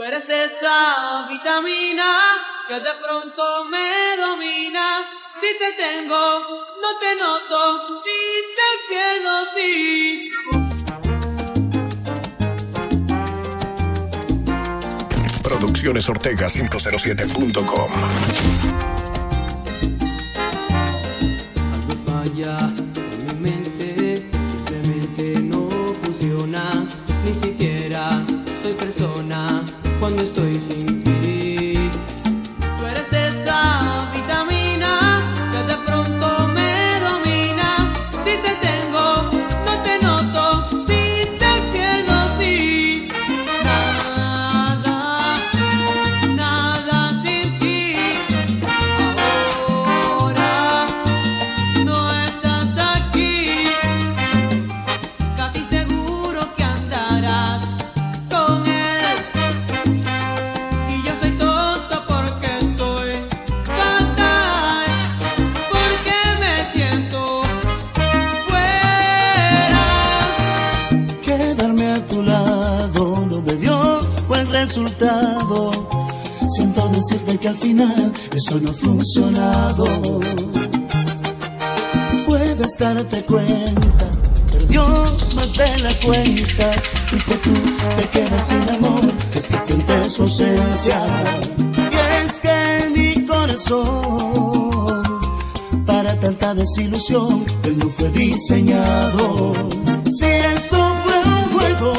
Tú eres esa vitamina que de pronto me domina. Si te tengo, no te noto. Si te pierdo, sí. Producciones Ortega 507.com. Algo falla en mi mente, simplemente no funciona. Ni siquiera soy persona cuando estoy sin ti. Tú eres esa vitamina que de pronto me domina. Si te tengo, no te noto. Si te pierdo, sí. Nada sin ti. Ahora no estás aquí. Casi seguro que andarás con él. Y yo soy tonta porque estoy fatal, porque me siento fuera. Quedarme a tu lado no me dio buen resultado. Siento decirte que al final eso no ha funcionado. Puedes darte cuenta, perdió más de la cuenta. Fuiste tú, te quedas sin amor si es que sientes su ausencia. Y es que mi corazón para tanta desilusión él no fue diseñado. Si esto fue un juego,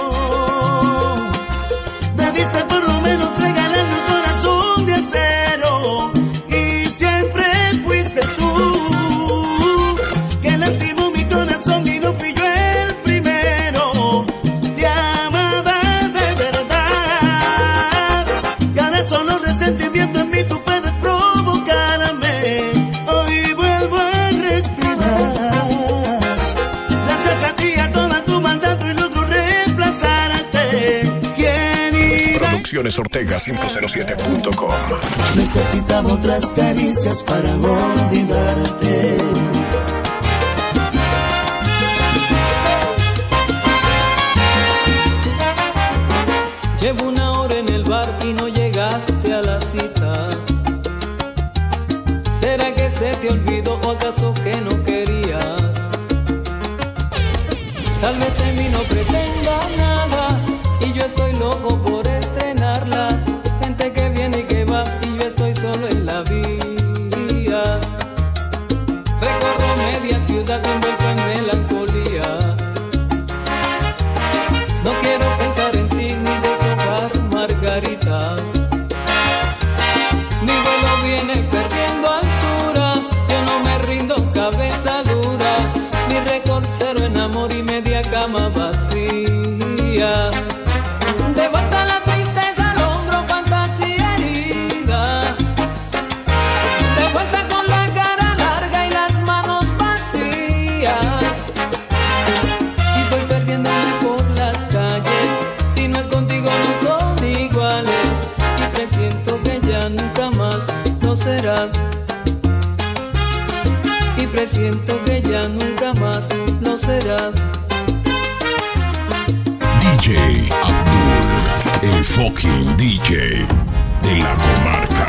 debiste por lo menos regalarme un corazón de acero. Y siempre fuiste tú que lastimó mi corazón y no fui yo el primero. Te amaba de verdad y ahora solo resentimiento en mí tú puedes provocarme. Hoy vuelvo a respirar. Gracias a ti, a toda tu maldad y logro reemplazarte. ¿Quién iba? Producciones Ortega 507.com. Necesitaba otras caricias para olvidarte. Llevo una hora en el bar y no llegaste a la cita. ¿Será que se te olvidó o acaso que no querías? Tal vez de mí no pretenda nada y yo estoy loco por estrenarla. Gente que viene y que va y yo estoy solo en la vía. Recorro media ciudad envuelto en melancolía. No quiero pensar en ti ni deshojar margaritas. Mi vuelo viene perdiendo altura. Yo no me rindo, cabeza dura. Mi récord cero en amor y media cama vacía. De vuelta la tristeza al hombro, fantasía herida. De vuelta con la cara larga y las manos vacías. Y voy perdiéndome por las calles. Si no es contigo no son iguales. Y presiento que ya nunca más lo será. Y presiento que ya nunca más lo será. DJ Abdul, el fucking DJ de la comarca.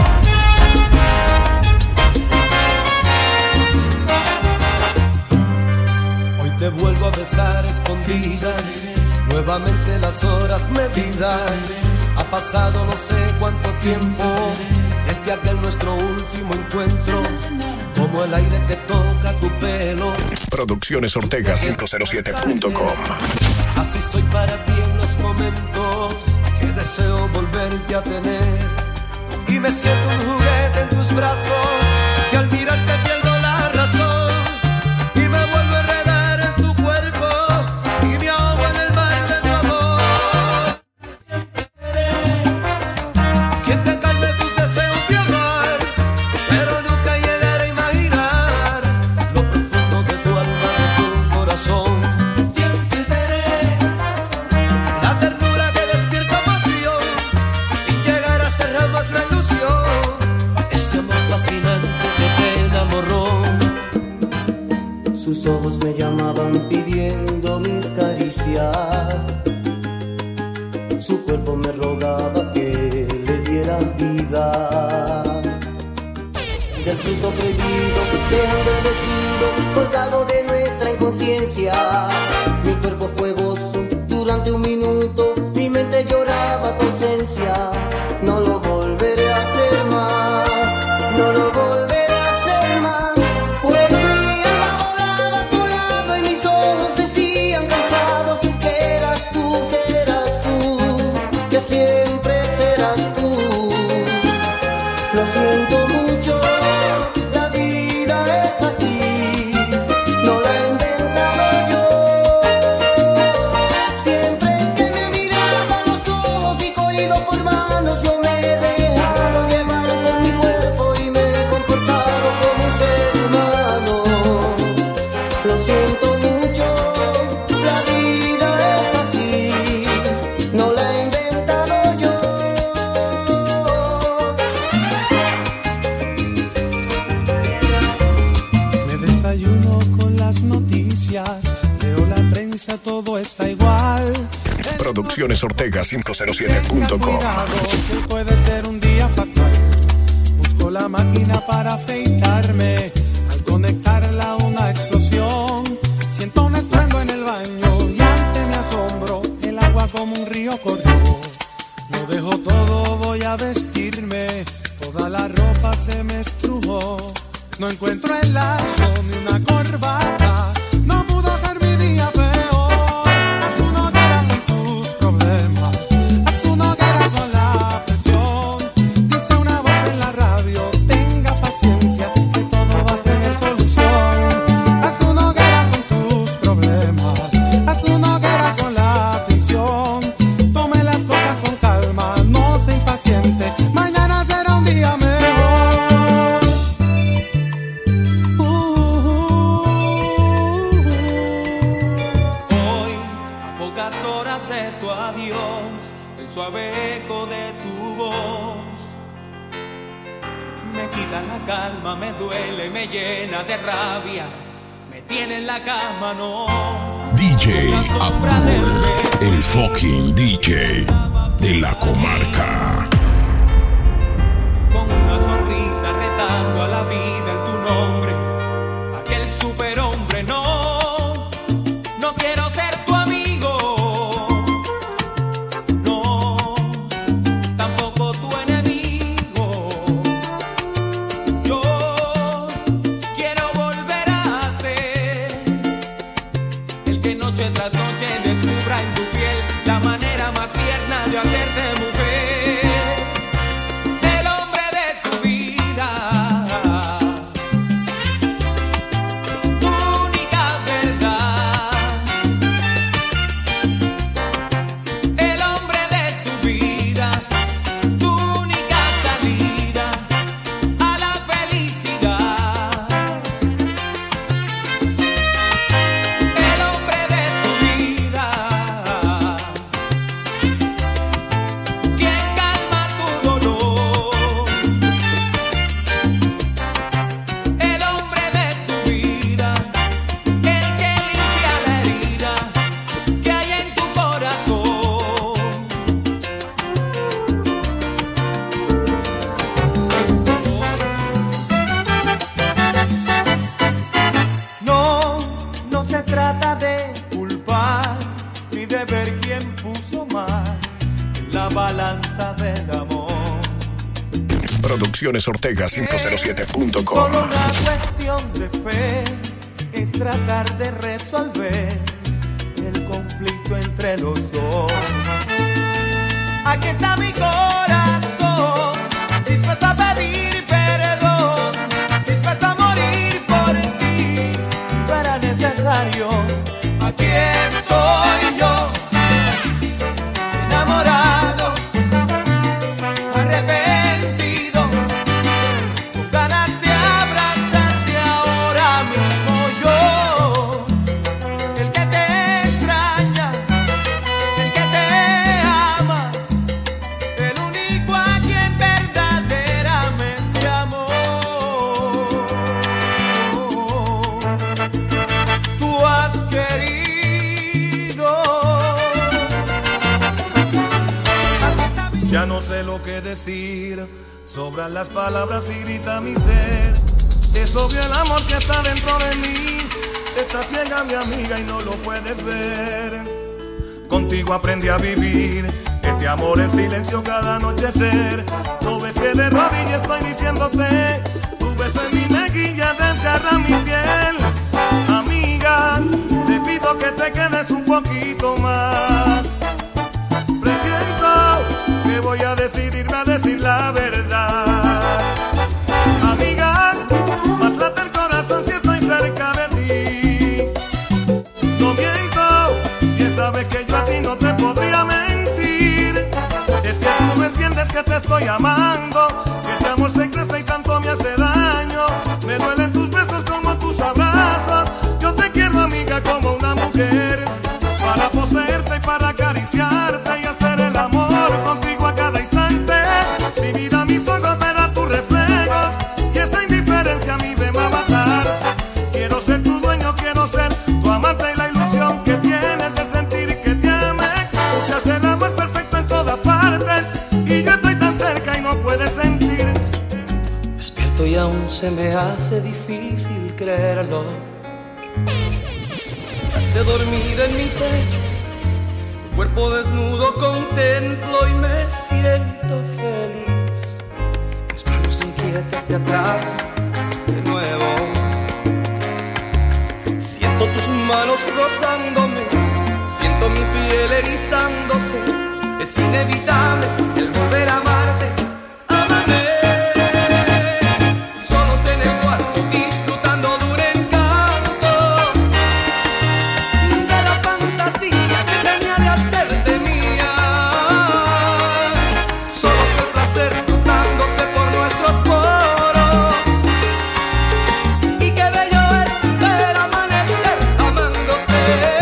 Hoy te vuelvo a besar escondidas, nuevamente las horas medidas. Ha pasado no sé cuánto tiempo desde aquel nuestro último encuentro. Como el aire que toca tu pelo. Producciones Ortega 507.com. Así soy para ti en los momentos que deseo volverte a tener. Y me siento un juguete en tus brazos, que al mirarte pierdo la razón. Y me vuelvo a enredar en tu cuerpo y me ahogo en el mar de tu amor. Quien te calme tus deseos de amar, pero nunca llegaré a imaginar lo profundo de tu alma, de tu corazón. Siempre seré la ternura que despierta pasión, sin llegar a ser jamás la ilusión. Ese amor fascinante que te enamoró. Sus ojos me llamaban pidiendo mis caricias. Su cuerpo me rogaba que le diera vida. Del fruto prohibido, dejando el vestido colgado de nuestra inconsciencia. Mi cuerpo fue gozo durante un minuto, mi mente lloraba tu ausencia. No lo volveré a hacer más, no lo volveré a hacer más. Pues mi alma volaba a tu lado y mis ojos decían cansados que eras tú, que siempre serás tú. Lo siento mucho, la vida es así, no la he inventado yo. Siempre que me miraba a los ojos y cogido por manos, yo me he dejado llevar por mi cuerpo y me he comportado como un ser humano. Lo siento mucho, la vida es así, no la he inventado yo. Me desayuno con las noticias, leo la prensa, todo está igual. Producciones Ortega 507.com. Cuidado, que puede ser un día fatal. Busco la máquina para afeitarme. Al conectarla una explosión, siento un estruendo en el baño y ante mi asombro el agua como un río corrió. Lo dejo todo, voy a vestirme. Toda la ropa se me estrujó. No encuentro el lazo ni una corbata. No pudo ser mi día peor. Haz una hoguera con tus problemas. Haz una hoguera con la presión. Dice una voz en la radio: tenga paciencia, que todo va a tener solución. Haz una hoguera con tus problemas. Haz una hoguera con la tensión. Tome las cosas con calma, no sea impaciente. Mañana será un día mejor. Hoy, a pocas horas de tu adiós, el suave eco de tu voz me quita la calma, me duele, me llena de rabia, me tiene en la cama, no. DJ La sombra del Abdul, beso. el fucking DJ de la comarca. Con una sonrisa retando a la vida en tu nombre, aquel superhombre, no, no quiero ser tu amigo, no, tampoco tu enemigo. Yo quiero volver a ser el que noche tras noche descubra en tu piel la manera más tierna de hacerte mujer. El hombre de tu vida, tu única verdad. El hombre de tu vida, tu única salida a la felicidad. El hombre de tu vida, quien calma tu dolor. El hombre de tu vida, el que limpia la herida que hay en tu corazón. No, no se trata de culpar ni de ver quién puso más en la balanza del amor. Producciones Ortega 507.com. Solo una cuestión de fe es tratar de resolver el conflicto entre los dos. Aquí está mi corazón, dispuesto a pedir perdón, dispuesto a morir por ti, si fuera necesario. Aquí estoy yo, enamorado, arrepentido, con ganas de abrazarte ahora mismo yo. El que te extraña, el que te ama, Ya no sé lo que decir, sobran las palabras y grita mi ser. Es obvio el amor que está dentro de mí, está ciega mi amiga y no lo puedes ver. Contigo aprendí a vivir este amor en silencio cada anochecer. No ves que de rodillas estoy diciéndote, tu beso en mi mejilla desgarra mi piel. Amiga, te pido que te quedes un poquito más. Presiento que voy a decidirme a decir la verdad. Amiga, más late el corazón si estoy cerca de ti. No miento, bien sabes que yo a ti no te podría mentir. Es que tú no entiendes que te estoy amando, que este amor se crece y tanto me hace daño. Me duelen tus besos como tus abrazos. Yo te quiero, amiga, como una mujer, para poseerte y para acariciarte y hacer el amor contigo a cada instante. Si vida mis ojos verá tu reflejo y esa indiferencia a mí me va a matar. Quiero ser tu dueño, quiero ser tu amante y la ilusión que tienes de sentir que te ame. Tú haces el amor perfecto en todas partes y yo estoy tan cerca y no puedes sentir. Despierto y aún se me hace difícil creerlo. De dormida en mi pecho, tu cuerpo desnudo contemplo y me siento feliz. Mis manos inquietas te atrapan de nuevo. Siento tus manos rozándome, siento mi piel erizándose. Es inevitable el volver a amarte. Ámame, solos en el cuarto disfrutando de un encanto, de la fantasía que tenía de hacerte mía. Solos el placer notándose por nuestros poros. Y qué bello es ver amanecer amándote,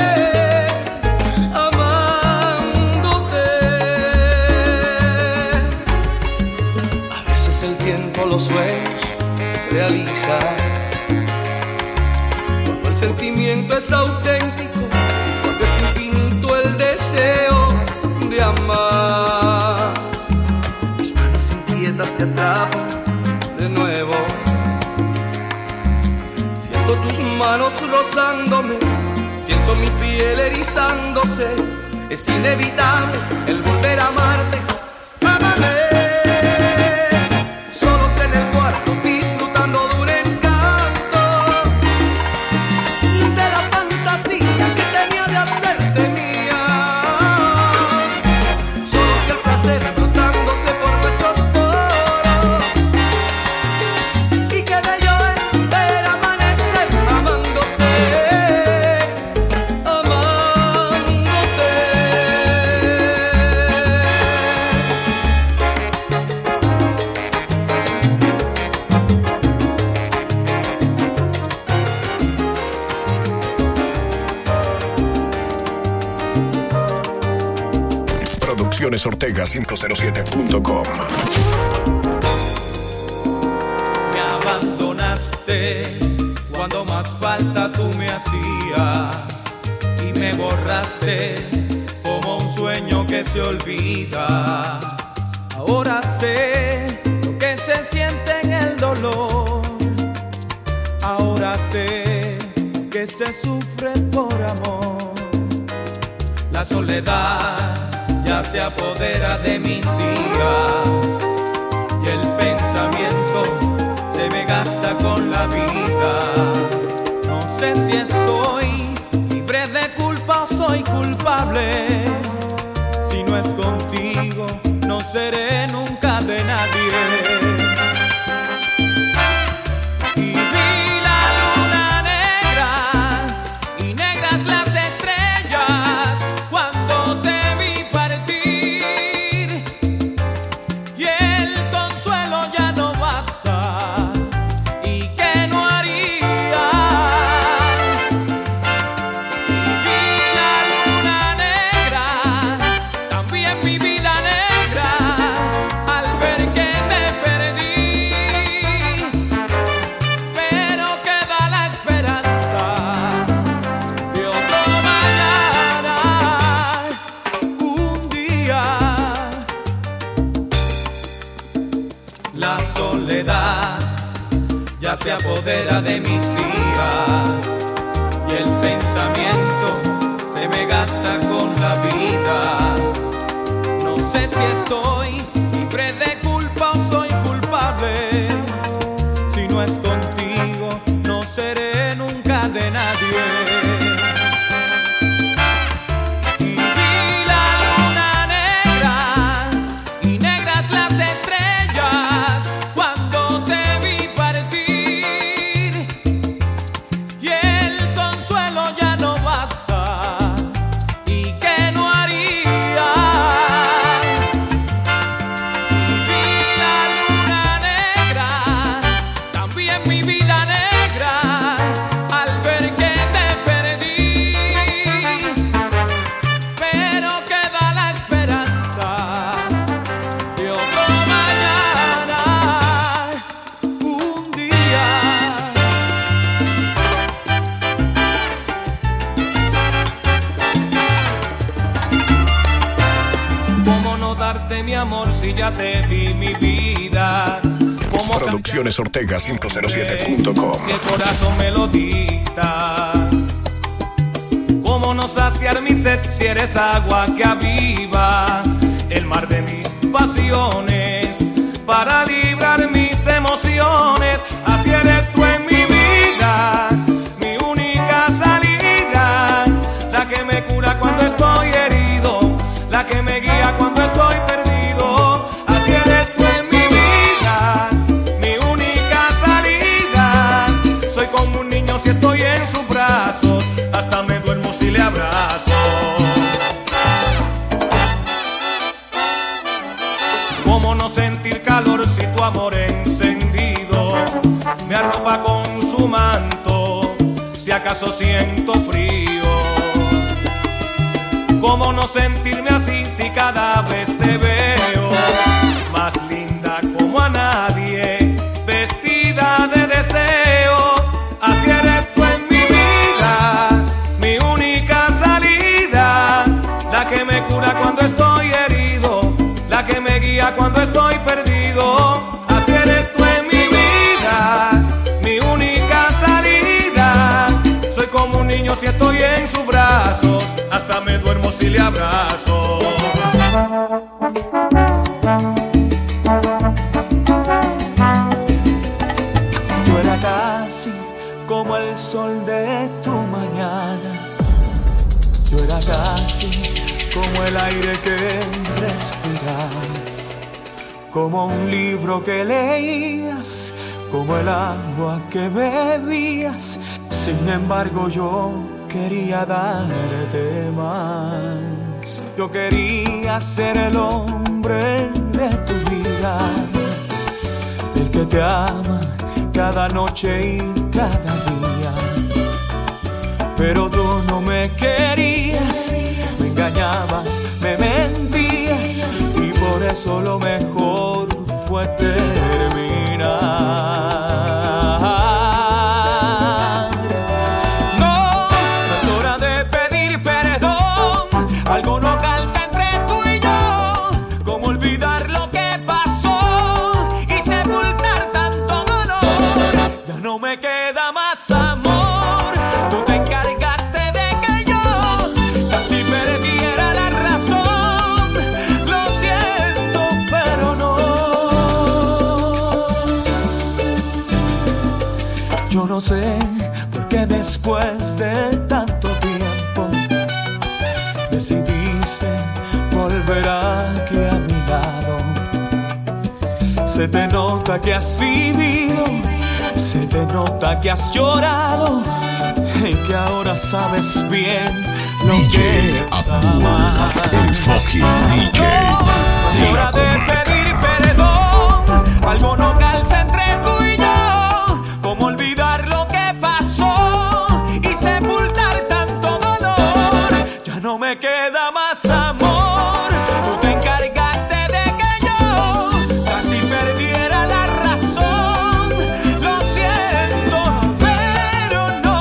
amándote. A veces el tiempo los sueños realiza, cuando el sentimiento es auténtico, cuando es infinito el deseo de amar. Mis manos inquietas te atrapan de nuevo. Siento tus manos rozándome, siento mi piel erizándose. Es inevitable el volver a amarte. Ámame, solos en el cuarto disfrutando de un encanto, de la fantasía que tenía de hacerte mía. Solos el placer notándose por nuestros poros. Y qué bello es ver amanecer amándote, amándote. Produccionesortega507.com. Me abandonaste cuando más falta tú me hacías y me borraste como un sueño que se olvida. Ahora sé lo que se siente en el dolor. Ahora sé lo que se sufre por amor. La soledad ya se apodera de mis días y el pensamiento se me gasta con la vida. No sé si estoy libre de culpa o soy culpable. Si no es contigo, no seré nunca de nadie. Y vi la luna negra y negras las estrellas cuando te vi partir. Y el consuelo ya no basta. ¿Y qué no haría? Y vi la luna negra, también mi vida negra. soledad ya se apodera de mis días y el pensamiento se me gasta con la vida. No sé si estoy libre de culpa o soy culpable. Si no es contigo, no seré nunca de nadie. Si ya te di mi vida. Produccionesortega507.com. Si el corazón me lo dicta. ¿Cómo no saciar mi sed si eres agua que aviva el mar de mis pasiones para librar mis emociones? Así eres tú en mi vida, mi única salida, la que me cura cuando estoy herido, la que me guía cuando estoy perdido. Si estoy en sus brazos, hasta me duermo si le abrazo. ¿Cómo no sentir calor si tu amor encendido me arropa con su manto, si acaso siento frío? ¿Cómo no sentirme así si cada vez te veo más linda como a nadie, vestida de deseo? Así eres tú en mi vida, mi única salida, la que me cura cuando estoy herido, la que me guía cuando estoy perdido. Así eres tú en mi vida, mi única salida. Soy como un niño si estoy en sus brazos, hasta me duermo si le abrazo. Yo era casi como el sol de tu mañana. Yo era casi como el aire que respiras, como un libro que leías, como el agua que bebías. Sin embargo yo quería darte más. Yo quería ser el hombre de tu vida, el que te ama cada noche y cada día. Pero tú no me querías, me engañabas, me mentías, y por eso lo mejor fue terminar. No, no es hora de pedir perdón, algo no calza entre tú y yo, como olvidar lo que pasó y sepultar tanto dolor. Ya no me queda más amor, tú te encargaste de que yo casi perdiera la razón. Lo siento, pero no. Yo no sé por qué después de tanto tiempo decidiste volver aquí a mi lado. Se te nota que has vivido, se te nota que has llorado y que ahora sabes bien lo que es amar. El fucking DJ. Es hora de pedir perdón, algo no calza entre tú y yo, como olvidar lo que pasó y sepultar tanto dolor. Ya no me queda más amor, tú te encargaste de que yo casi perdiera la razón. Lo siento, pero no.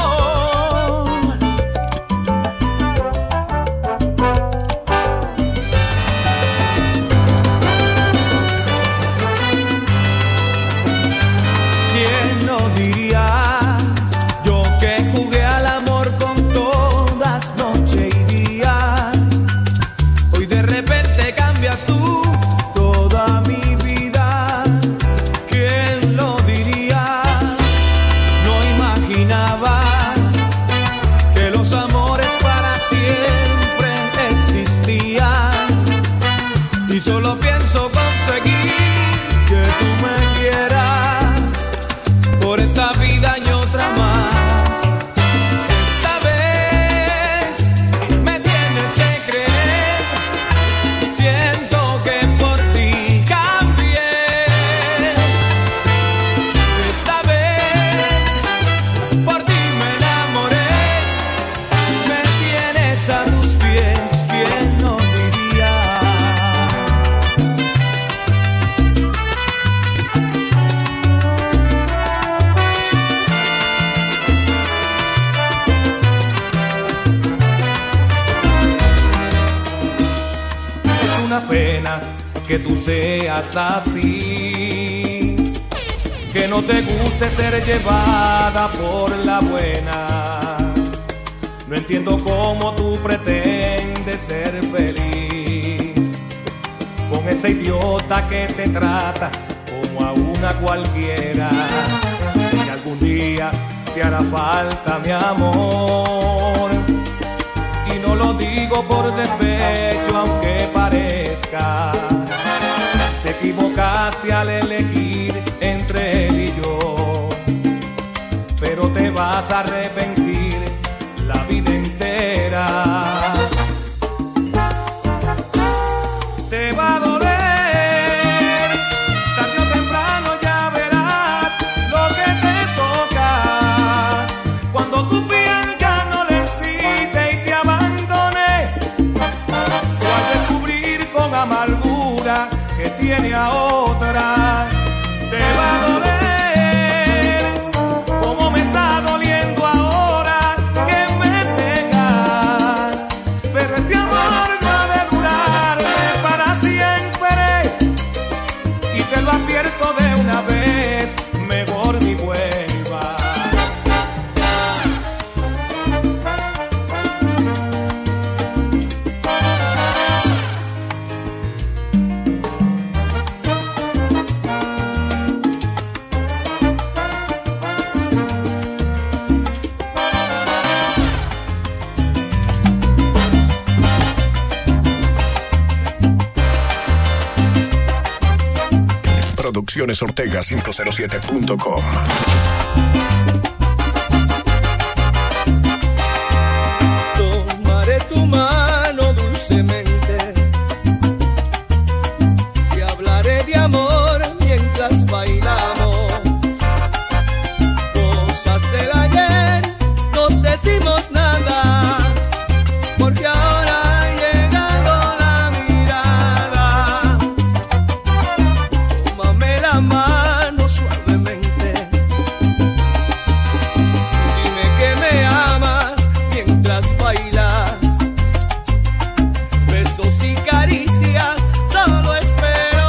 solo pienso conseguir que tú me quieras por esta vida y otra más. Esta vez me tienes que creer, siento que por ti cambié. Esta vez por ti me enamoré, me tienes a tus pies, ¿quién no diría? Una pena que tú seas así, que no te guste ser llevada por la buena. No entiendo cómo tú pretendes ser feliz con ese idiota que te trata como a una cualquiera. Si algún día te hará falta mi amor, y no lo digo por despecho, aunque parezca, te equivocaste al elegir entre él y yo, pero te vas a arrepentir la vida entera. Te va a doler, tarde o temprano ya verás lo que te toca, cuando tu piel ya no le excite y te abandone, o al descubrir con amargura que tiene a otra. Te va a doler como me está doliendo ahora que me dejas, pero este amor no ha de durarme para siempre, y te lo advierto de una vez, mejor ni vuelva. Produccionesortega507.com. Tomaré tu mano dulcemente y hablaré de amor mientras bailamos. Cosas del ayer nos decimos nada, porque ahora ha llegado la mirada. Tómame la mano suavemente, dime que me amas mientras bailas. Besos y caricias solo espero,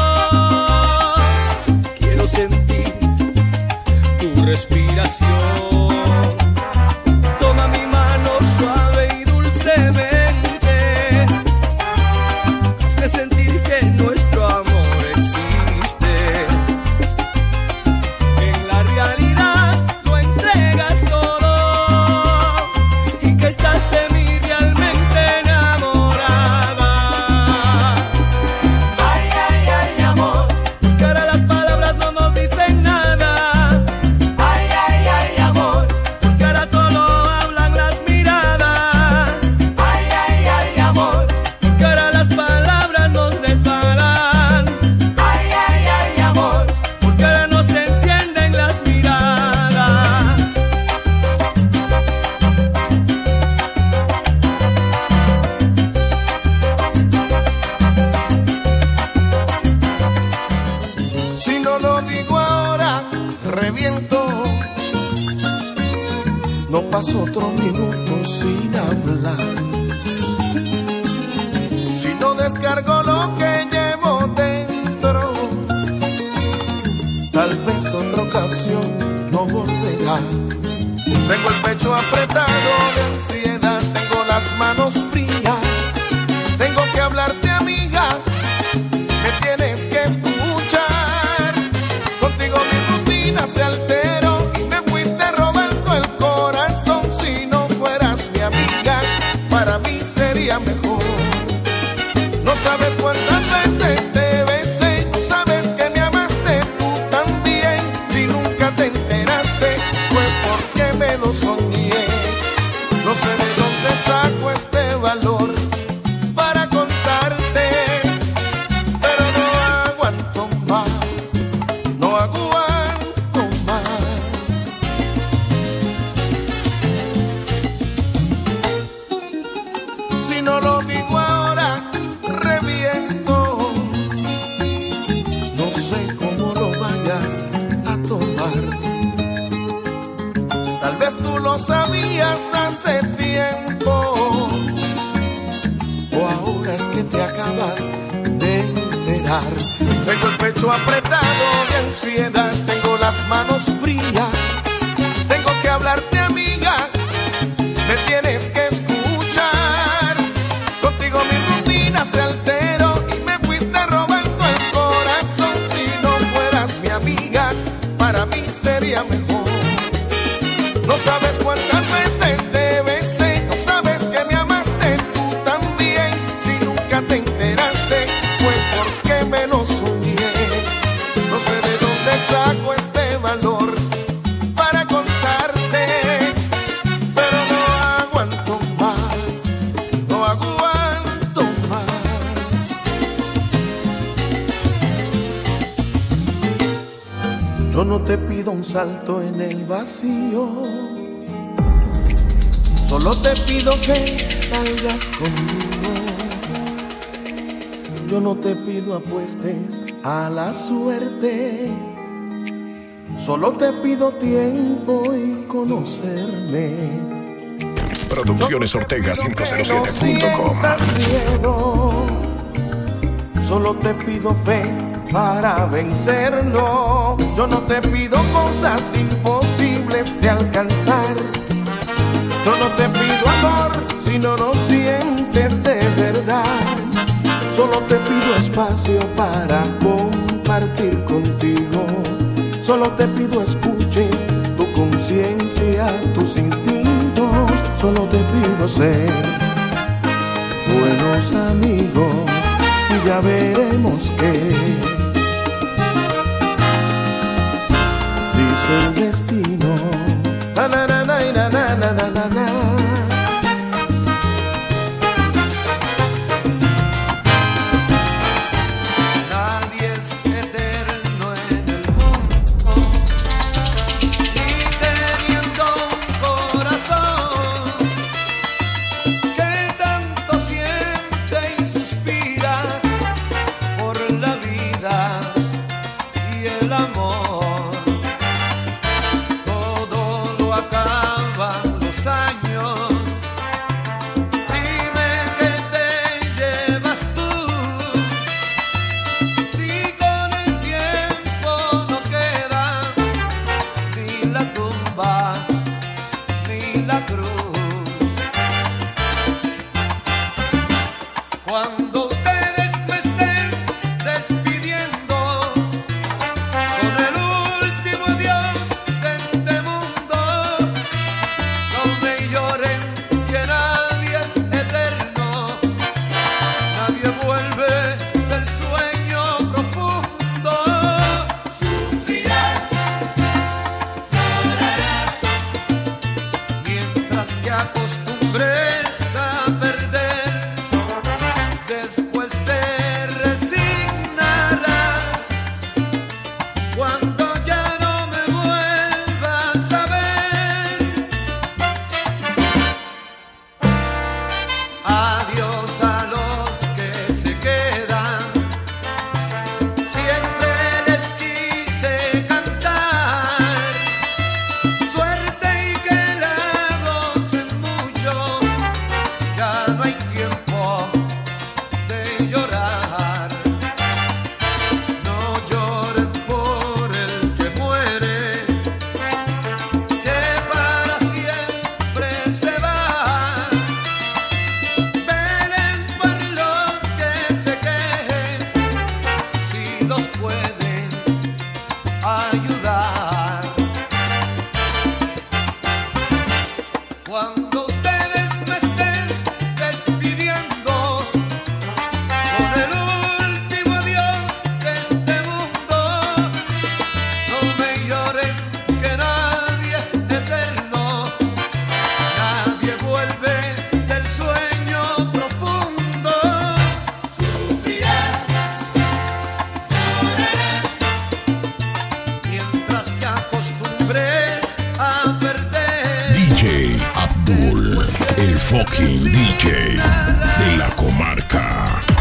quiero sentir tu respiración. Toma mi mano suave y dulcemente, hazme sentir que nuestro amor existe. En la realidad lo entregas todo, y que estás de mí realmente enamorada. Ay, ay, ay, amor, que ahora las palabras no nos dicen nada. Ay, ay, ay, amor, que ahora solo hablan las miradas. Ay, ay, ay, amor, que ahora las palabras nos resbalan. Ay, ay, ay, amor, porque ahora no se encienden las miradas. Si no lo digo ahora, reviento. No paso otro minuto sin hablar. Si no descargo lo que llevo dentro, tal vez otra ocasión no volverá. Tengo el pecho apretado de ansiedad, tengo las manos frías. Tengo que hablarte, amiga, me tienes que escuchar. Contigo mi rutina se alteró y me fuiste robando el corazón. Si no fueras mi amiga, para mí sería mejor. No sabes cuántas veces te hace tiempo, o ahora es que te acabas de enterar. Tengo el pecho apretado de ansiedad, tengo las manos frías, tengo que hablarte, amiga, me tienes que escuchar. Contigo mi rutina se alteró y me fuiste robando el corazón. Si no fueras mi amiga, para mí sería mejor. No sabes cuántas veces te besé, no sabes que me amaste tú también. Si nunca te enteraste, fue porque me lo soñé. No sé de dónde saco este valor para contarte, pero no aguanto más, no aguanto más. Yo no te pido un salto en el vacío, solo te pido que salgas conmigo. Yo no te pido apuestes a la suerte, solo te pido tiempo y conocerme. Producciones Ortega 507.com. Solo te pido fe para vencerlo. Yo no te pido cosas imposibles de alcanzar. Yo no te pido amor si no lo sientes de verdad. Solo te pido espacio para compartir contigo. Solo te pido escuches tu conciencia, tus instintos. Solo te pido ser buenos amigos y ya veremos qué dice el destino. Na, na, na, na, na, na, na, na, na. Nadie es eterno en el mundo, ni teniendo un corazón que tanto siente y suspira por la vida y el amor. Todo lo acaban los años. Dime que te llevas tú. Si con el tiempo no queda ni la tumba ni la cruz. Cuando ustedes me estén despidiendo con el último adiós de este mundo, no me lloren que nadie es eterno. Nadie vuelve del sueño profundo. Sufrirás, llorarás, mientras que acostumbres a perder. Después te resignarás cuando ya no me vuelvas a ver. Adiós a los que se quedan. Siempre les quise cantar suerte y que la gocen mucho. Ya no hay tiempo de llorar. No lloren por el que muere, que para siempre se va. Velen por los que se quejen, si los pueden ayudar. Cuando ustedes me estén despidiendo con el último adiós de este mundo, no me lloren que nadie es eterno. Nadie vuelve del sueño profundo. Sufrirás, llorarás, mientras que acostumbres a perder. DJ Abdul, el fucking DJ de la comarca.